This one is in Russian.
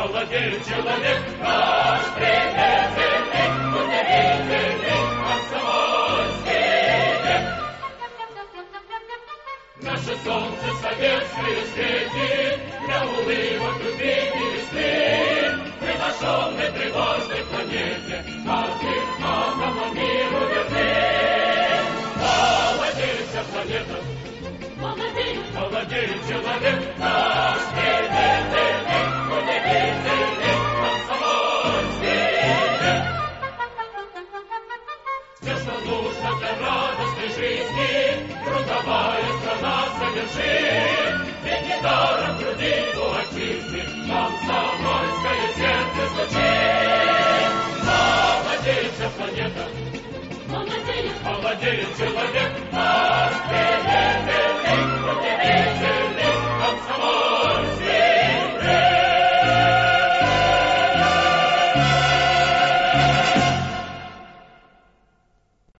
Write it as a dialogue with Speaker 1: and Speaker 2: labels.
Speaker 1: молодец человек, наш приметный, удивительный комсомольский век. Наше солнце советское светит, для улыбок любви и весны. Мы на шумной тревожной планете, каждый к новому миру верны. Молодец, планета, молодец человек, наш приметный, удивительный комсомольский век. Все, что нужно для радостной жизни, трудовая страна совершит, ведь недаром трудит у отчизны